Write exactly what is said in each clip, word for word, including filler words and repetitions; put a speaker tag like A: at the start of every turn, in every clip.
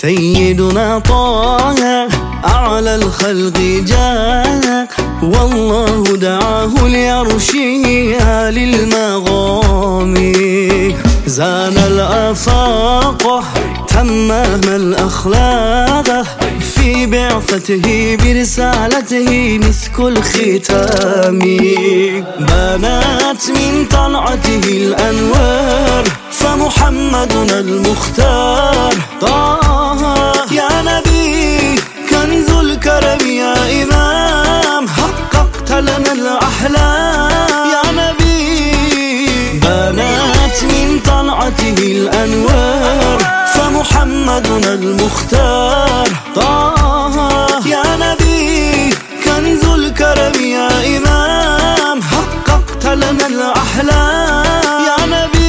A: سيدنا طه أعلى الخلق جاء، والله دعاه لعرشه للمغام. زان الآفاق تمام الأخلاق، في بعثته برسالته مسك الختام. بنات من طلعته الأنوار، فمحمدنا المختار طه يا نبي كنز الكرم يا إمام، حققت لنا الأحلام يا نبي. بنات من طلعته الأنوار، فمحمدنا المختار طه يا نبي كنز الكرم يا إمام، حققت لنا الأحلام يا نبي.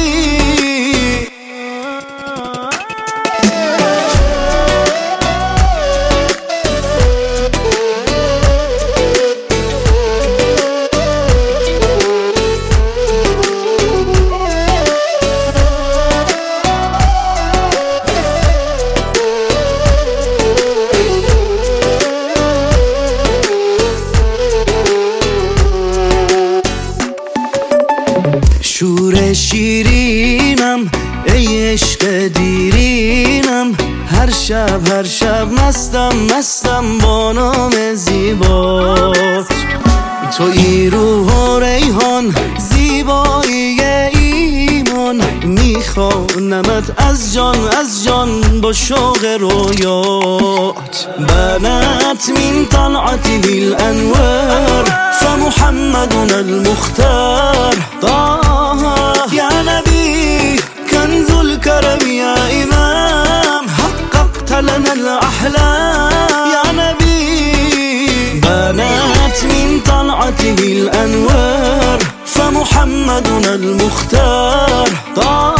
A: شور شیرینم ای عشق دیرینم، هر شب هر شب مستم مستم با نام زیبات. تویی روح و ریحان زیبایی ایمان، میخوانمت از جان از جان با شوق رویات. بنات من طلعته الانوار، فمحمدنا المختار طه يا نبي كنز الكرم يا إمام، حققت لنا الأحلام يا نبي. بنات من طلعته الأنوار، فمحمدنا المختار طه